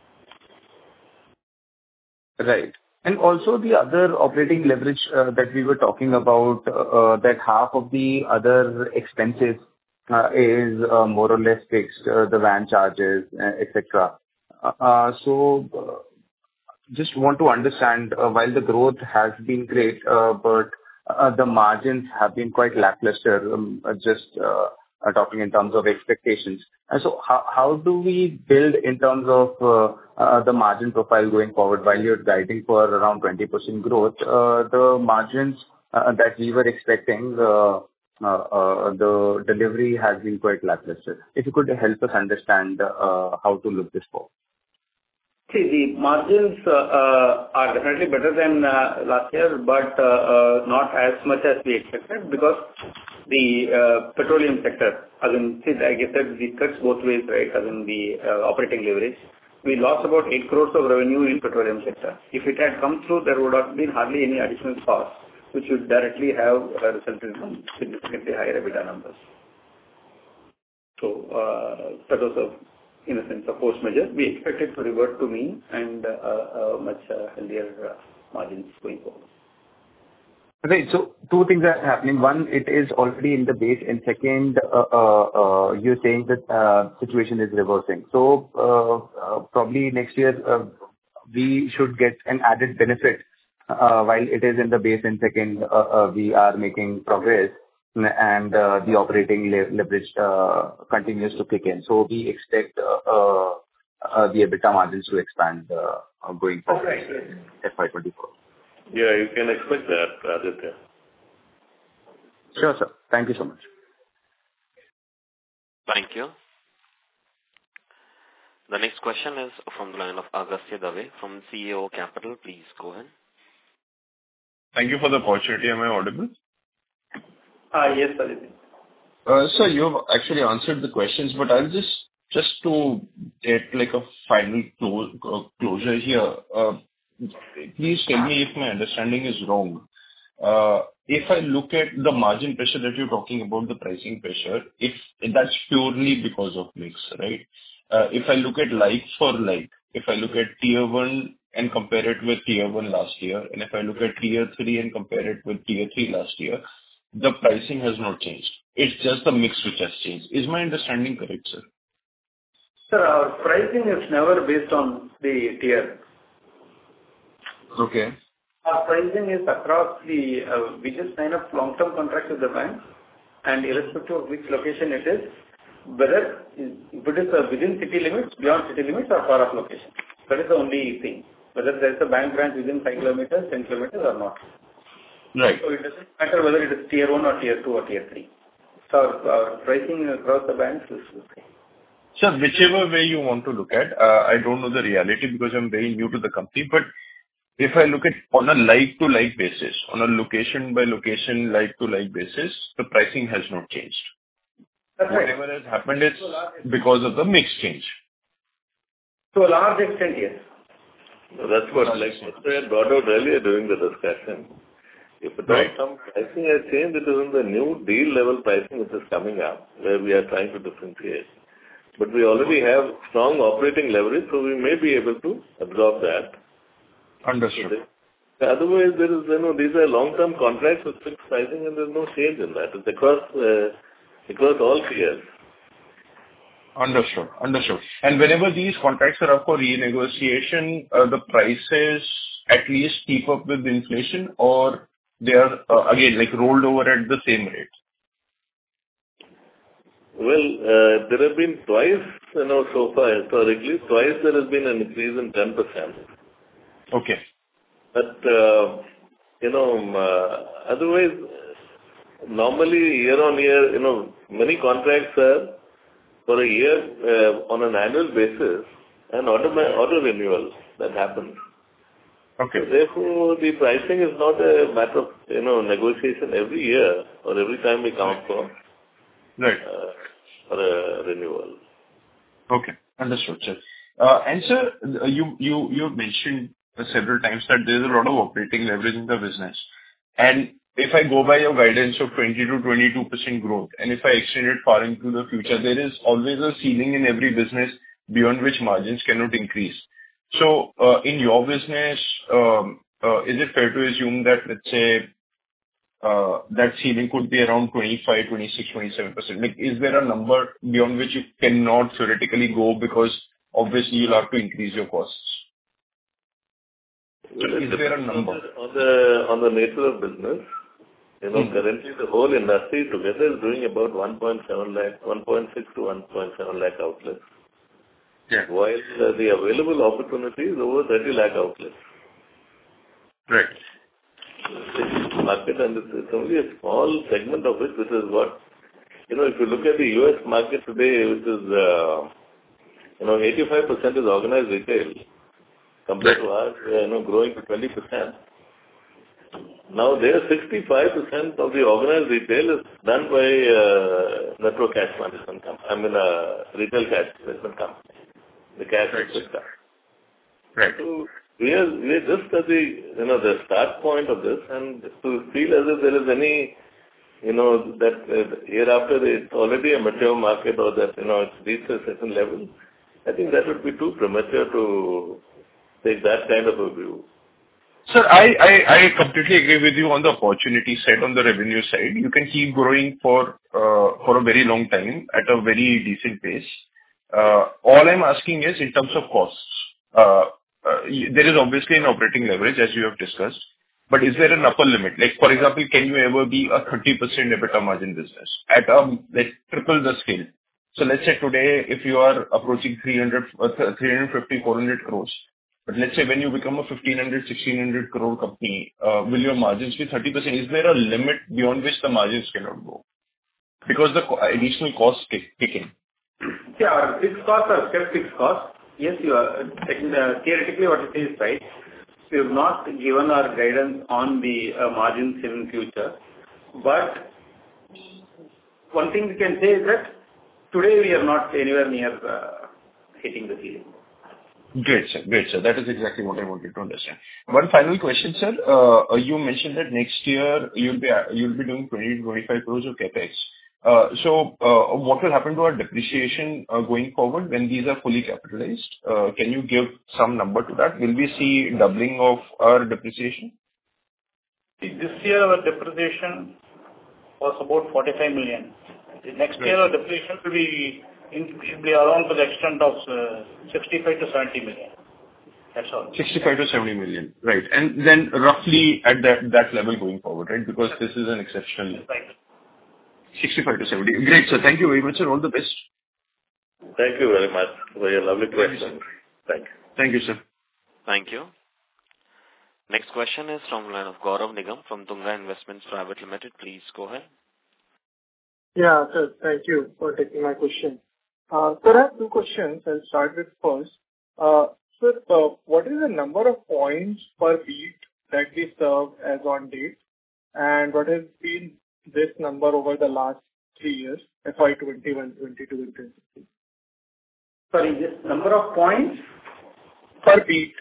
S9: Right. And also the other operating leverage that we were talking about, that half of the other expenses is more or less fixed, the van charges, etc. So just want to understand, while the growth has been great, but the margins have been quite lackluster, just talking in terms of expectations. And so how do we build in terms of the margin profile going forward? While you're guiding for around 20% growth, the margins that we were expecting, the delivery has been quite lackluster. If you could help us understand how to look this forward.
S4: See, the margins are definitely better than last year, but not as much as we expected, because the petroleum sector, as in, see, like I said, it cuts both ways, right, as in the operating leverage. We lost about 8 crores of revenue in petroleum sector. If it had come through, there would have been hardly any additional costs, which would directly have resulted in significantly higher EBITDA numbers. So that was in a sense, a force measure. We expect it to revert to mean and much healthier margins going forward.
S9: Right. So two things are happening. One, it is already in the base, and second, you're saying that situation is reversing. So probably next year we should get an added benefit while it is in the base, and second, we are making progress, and the operating leverage continues to kick in. So we expect the EBITDA margins to expand going forward.
S4: Okay.
S9: FY24.
S3: Yeah, you can expect that, Aditya.
S9: Sure, sir. Thank you so much.
S1: Thank you. The next question is from the line of Agastya Dave from CEO Capital. Please go ahead.
S10: Thank you for the opportunity. Am I audible?
S4: Yes, Aditya.
S10: Sir, you've actually answered the questions, but I'll just to get like a final closure here. Please tell me if my understanding is wrong. If I look at the margin pressure that you're talking about, the pricing pressure, if that's purely because of mix, right? If I look at like for like, if I look at tier 1 and compare it with tier 1 last year, and if I look at tier 3 and compare it with tier 3 last year, the pricing has not changed. It's just the mix which has changed. Is my understanding correct, sir?
S4: Sir, our pricing is never based on the tier.
S10: Okay.
S4: Our pricing is across the, we just sign up long-term contracts with the bank, and irrespective of which location it is, whether if it is within city limits, beyond city limits, or far off location. That is the only thing. Whether there is a bank branch within 5 kilometers, 10 kilometers or not.
S10: Right.
S4: So it doesn't matter whether it is tier 1 or tier 2 or tier 3. So our pricing across the banks is the same.
S10: Sir, whichever way you want to look at, I don't know the reality because I'm very new to the company, but if I look at on a like-to-like basis, on a location-by-location, like-to-like basis, the pricing has not changed.
S4: That's right.
S10: Whatever has happened is because of the mix change.
S4: To a large extent, yes.
S3: So that's what, like I had brought out earlier during the discussion. If at all some pricing has changed, it is in the new deal level pricing which is coming up, where we are trying to differentiate. But we already have strong operating leverage, so we may be able to absorb that.
S10: Understood.
S3: Otherwise, there is, these are long-term contracts with fixed pricing, and there's no change in that. It's across all tiers.
S10: Understood. And whenever these contracts are up for renegotiation, the prices at least keep up with inflation, or they are, again, like, rolled over at the same rate?
S3: Well, there have been twice, so far, historically, there has been an increase in 10%.
S10: Okay.
S3: But, otherwise, normally year on year, many contracts are for a year on an annual basis, and auto renewal that happens.
S10: Okay.
S3: So therefore, the pricing is not a matter of, negotiation every year or every time we count for.
S10: Right.
S3: For a renewal.
S10: Okay. Understood, sir. And sir, you mentioned several times that there is a lot of operating leverage in the business. And if I go by your guidance of 20 to 22% growth, and if I extend it far into the future, there is always a ceiling in every business beyond which margins cannot increase. So, in your business, is it fair to assume that, let's say, that ceiling could be around 25, 26, 27%? Like, is there a number beyond which you cannot theoretically go because obviously you'll have to increase your costs?
S3: Well,
S10: is there a number?
S3: On the nature of business, currently the whole industry together is doing about 1.6 to 1.7 lakh outlets.
S10: Yeah.
S3: While the available opportunity is over 30 lakh outlets.
S10: Right.
S3: Market, and it's only a small segment of it, which is what, if you look at the US market today, which is, 85% is organized retail, compared to ours, growing to 20%. Now there, 65% of the organized retail is done by network cash management company. Retail cash management company. The cash system.
S10: Right.
S3: So we are just at the start point of this, and to feel as if there is any, that hereafter it's already a mature market, or that, it's reached a certain level, I think that would be too premature to take that kind of a view.
S10: Sir, I completely agree with you on the opportunity side, on the revenue side. You can keep growing for a very long time at a very decent pace. All I'm asking is in terms of costs. There is obviously an operating leverage, as you have discussed, but is there an upper limit? Like, for example, can you ever be a 30% EBITDA margin business at triple the scale? So let's say today, if you are approaching 350, 400 crores, but let's say when you become a 1,500, 1,600 crore company, will your margins be 30%? Is there a limit beyond which the margins cannot go? Because the additional costs kick in.
S4: Yeah, our fixed costs are kept fixed costs. Yes, you are theoretically what it is, right? We have not given our guidance on the margins in future. But one thing we can say is that today we are not anywhere near hitting the ceiling.
S10: Great, sir. That is exactly what I wanted to understand. One final question, sir. You mentioned that next year you'll be doing 20 to 25 crores of capex. So, what will happen to our depreciation going forward when these are fully capitalized? Can you give some number to that? Will we see doubling of our depreciation?
S6: This year our depreciation was about 45 million. The next year our depreciation should be around to the extent of 65 to 70 million. That's all.
S10: 65 to 70 million. Right. And then roughly at that level going forward, right? Because this is an exceptional.
S6: Right.
S10: 65 to 70. Great, sir. Thank you very much, sir. All the best.
S3: Thank you very much for your lovely question. Thank you.
S10: Thank you, sir.
S1: Thank you. Next question is from the line of Gaurav Nigam from Tunga Investments Private Limited. Please go ahead.
S11: Yeah, sir. Thank you for taking my question. Sir, I have two questions. I'll start with first. Sir, what is the number of points per beat that we serve as on date? And what has been this number over the last 3 years, FY 21, 22, and 23?
S4: Sorry, this number of points?
S11: Per beat.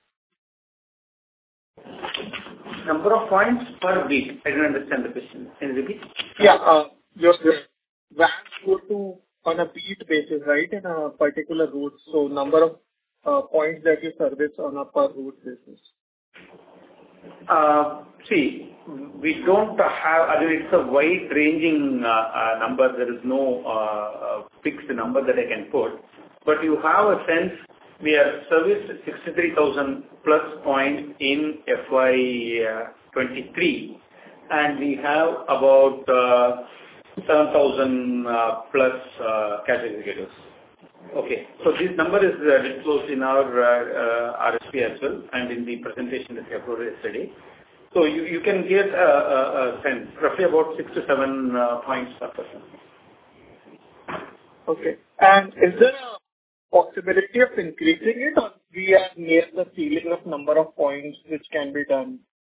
S4: Number of points per beat. I don't understand the question. Can you repeat?
S11: Yeah, your vans go to on a beat basis, right, in a particular route. So number of points that you service on a per route basis.
S4: See, we don't have, I mean, it's a wide-ranging number. There is no fixed number that I can put. But you have a sense, we have serviced 63,000 plus points in FY 23, and we have about 7,000 plus cash executives. Okay, so this number is disclosed in our RSP as well, and in the presentation that we uploaded yesterday. So you can get a sense, roughly about 6 to 7 points per person.
S11: Okay. And is there a possibility of increasing it, or we are near the ceiling of number of points which can be done?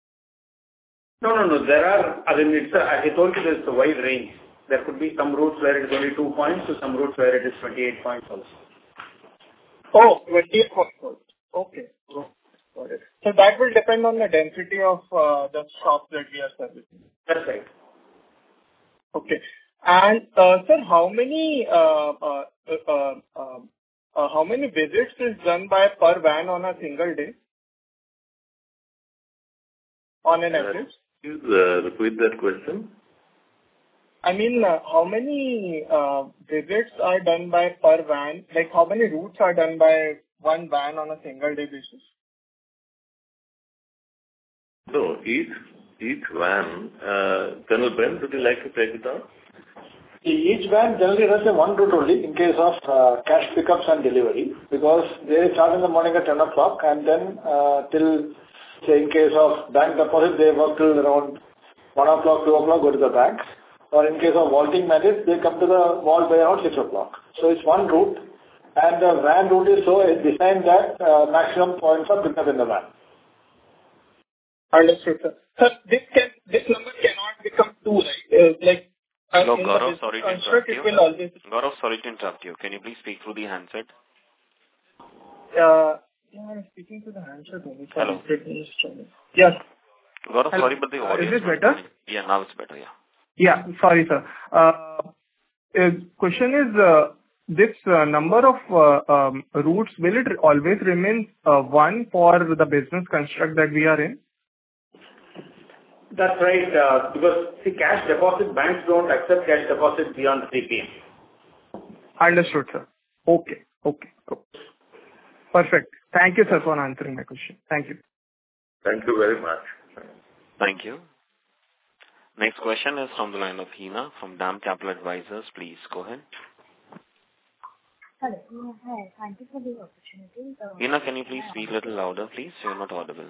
S4: No. There are, I mean, as I told you, there's a wide range. There could be some routes where it is only 2 points to some routes where it is 28 points also.
S11: Oh, 28 points. Okay. Got it. So that will depend on the density of the shops that we are servicing.
S4: That's right.
S11: Okay. And sir, how many visits is done by per van on a single day? On an average?
S3: Please repeat that question.
S11: I mean, how many visits are done by per van? Like, how many routes are done by one van on a single day basis?
S3: So each van, Colonel Ben, would you like to take it on?
S12: Each van generally runs a one route only in case of cash pickups and delivery, because they start in the morning at 10 o'clock and then till, say, in case of bank deposit, they work till around 1 o'clock, 2 o'clock, go to the bank. Or in case of vaulting mandates, they come to the vault by around 6 o'clock. So it's one route, and the van route is so designed that maximum points are picked up in the van.
S11: Understood, sir. Sir, this number cannot become 2, right?
S1: No, Gaurav, sorry to interrupt you. Gaurav, sorry to interrupt you. Can you please speak through the handset?
S11: Yeah, I'm speaking to the handset only.
S1: Hello.
S11: Yes.
S1: Gaurav, sorry, but the audio
S5: is it better?
S1: Yeah, now it's better, yeah.
S5: Yeah, sorry, sir. Question is, this number of routes, will it always remain one for the business construct that we are in?
S4: That's right, because the cash deposit, banks don't accept cash deposit beyond 3 p.m.
S5: Understood, sir. Okay. Perfect. Thank you, sir, for answering my question. Thank you.
S3: Thank you very much.
S1: Thank you. Next question is from the line of Hina from DAM Capital Advisors. Please go ahead.
S13: Hello. Hi. Thank you for the opportunity.
S1: Hina, can you please speak a little louder, please? You're not audible.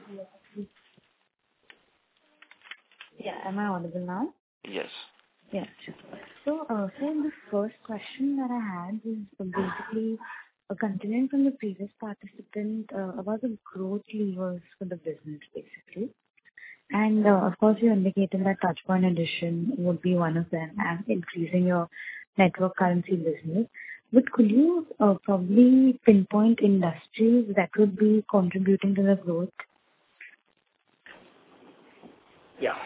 S13: Yeah. Am I audible now?
S1: Yes.
S13: Yeah, sure. So, the first question that I had is basically continuing from the previous participant about the growth levers for the business, basically. And of course, you indicated that touchpoint addition would be one of them and increasing your network currency business. But could you probably pinpoint industries that would be contributing to the growth?
S4: Yeah.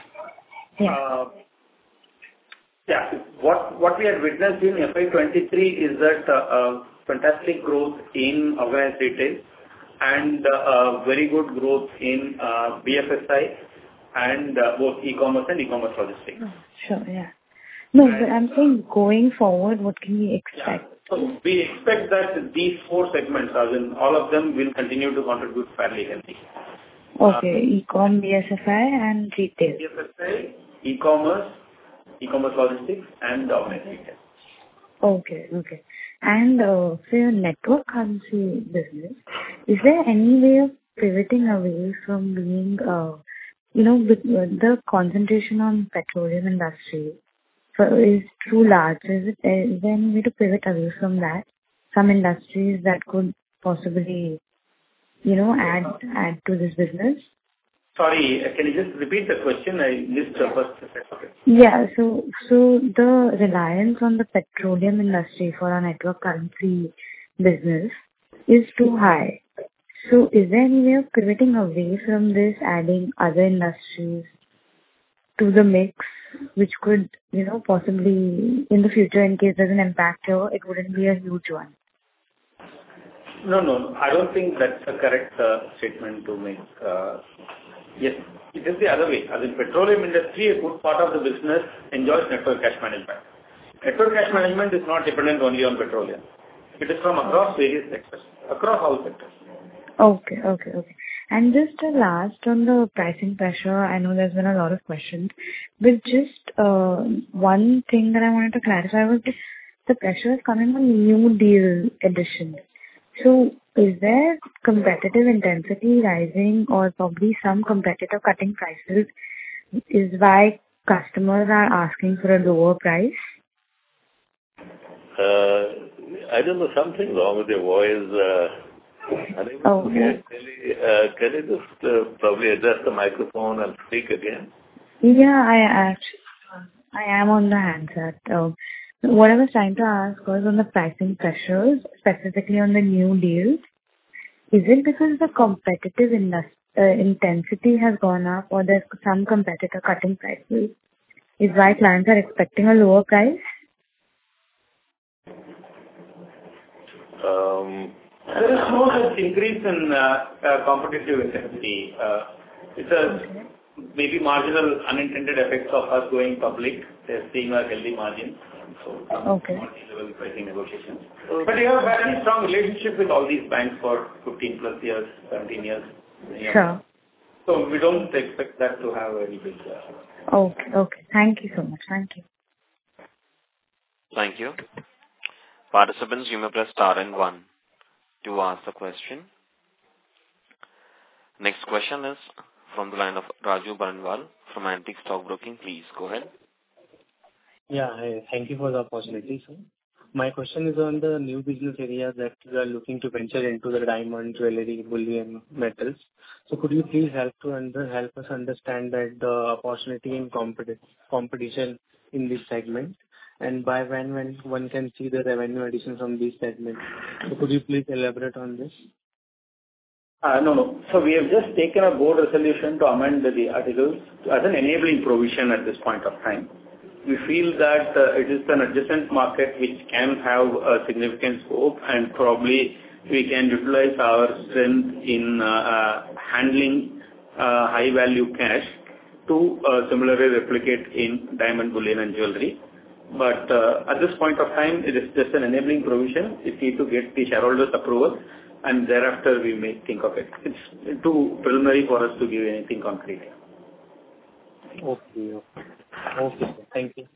S4: What we had witnessed in FY23 is that fantastic growth in organized retail and very good growth in BFSI and both e-commerce and e-commerce logistics.
S13: Sure, yeah. No, but I'm saying going forward, what can we expect?
S4: Yeah. So we expect that these 4 segments, as in all of them, will continue to contribute fairly healthy.
S13: Okay, e-com, BFSI and retail.
S4: BFSI, e-commerce logistics and organized retail.
S13: Okay. And for your network currency business, is there any way of pivoting away from being, with the concentration on petroleum industry is too large? Is there any way to pivot away from that? Some industries that could possibly, add to this business?
S4: Sorry, can you just repeat the question? I missed the first set of it.
S13: Yeah, so the reliance on the petroleum industry for our network currency business is too high. So is there any way of pivoting away from this, adding other industries to the mix, which could, possibly in the future, in case there's an impact here, it wouldn't be a huge one?
S4: No. I don't think that's a correct statement to make. Yes, It is the other way. As in petroleum industry, a good part of the business enjoys network cash management. Network cash management is not dependent only on petroleum. It is from across various sectors, across all sectors.
S13: Okay. And just last on the pricing pressure, I know there's been a lot of questions, but just one thing that I wanted to clarify was the pressure is coming on new deal additions. So is there competitive intensity rising or probably some competitor cutting prices is why customers are asking for a lower price?
S3: I don't know, something wrong with your voice.
S13: Okay.
S3: Can you just probably adjust the microphone and speak again?
S13: Yeah, I am on the handset. What I was trying to ask was on the pricing pressures, specifically on the new deals. Is it because the competitive intensity has gone up or there's some competitor cutting prices? Is why clients are expecting a lower price?
S4: There is no such increase in competitive intensity. It's a maybe marginal unintended effects of us going public. They're seeing a healthy margin. So, level pricing negotiations. But you have a very strong relationship with all these banks for 15 plus years, 17 years.
S13: Sure.
S4: So we don't expect that to have any big.
S13: Okay. Thank you so much. Thank you.
S1: Thank you. Participants, you may press star and 1 to ask the question. Next question is from the line of Raju Baranwal from Antique Stock Broking. Please go ahead.
S14: Yeah, thank you for the opportunity, sir. My question is on the new business area that you are looking to venture into, the diamond, jewelry, bullion, metals. So could you please help us understand that the opportunity in competition in this segment, and by when one can see the revenue addition from this segment? So could you please elaborate on this?
S4: No. So we have just taken a board resolution to amend the articles as an enabling provision at this point of time. We feel that it is an adjacent market which can have a significant scope, and probably we can utilize our strength in handling high-value cash to similarly replicate in diamond, bullion, and jewelry. But at this point of time, it is just an enabling provision. It needs to get the shareholders' approval, and thereafter we may think of it. It's too preliminary for us to give anything concrete.
S14: Okay. Thank you.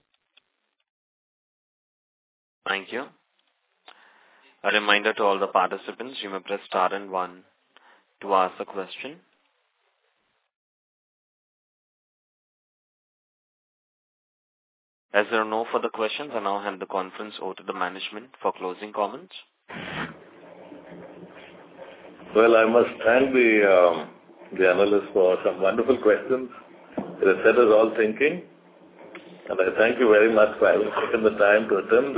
S1: Thank you. A reminder to all the participants, you may press star and 1 to ask a question. As there are no further questions, I now hand the conference over to the management for closing comments.
S3: Well, I must thank the analysts for some wonderful questions. It has set us all thinking. And I thank you very much for having taken the time to attend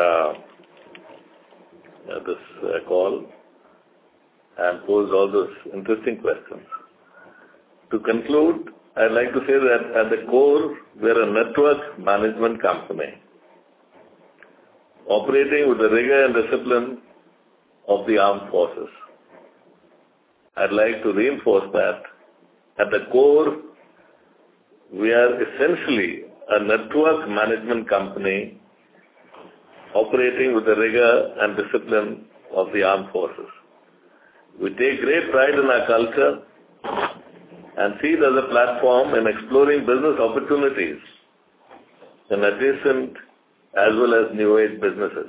S3: this call and pose all those interesting questions. To conclude, I'd like to say that at the core, we're a network management company operating with the rigor and discipline of the armed forces. I'd like to reinforce that at the core, we are essentially a network management company operating with the rigor and discipline of the armed forces. We take great pride in our culture and see it as a platform in exploring business opportunities in adjacent as well as new age businesses.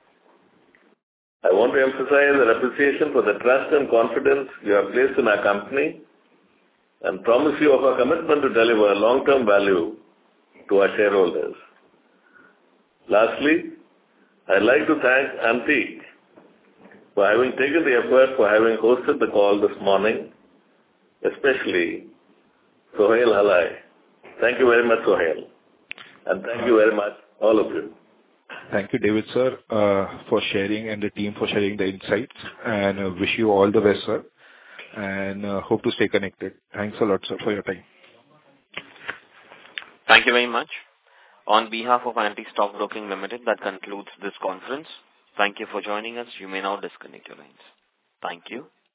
S3: I want to emphasize our appreciation for the trust and confidence you have placed in our company and promise you of our commitment to deliver long-term value to our shareholders. Lastly, I'd like to thank Antique for having taken the effort for having hosted the call this morning, especially Sohail Halai. Thank you very much, Sohail. And thank you very much, all of you.
S2: Thank you, David, sir, for sharing, and the team for sharing the insights, and wish you all the best, sir, and hope to stay connected. Thanks a lot, sir, for your time.
S1: Thank you very much. On behalf of Antique Stock Broking Limited, that concludes this conference. Thank you for joining us. You may now disconnect your lines. Thank you.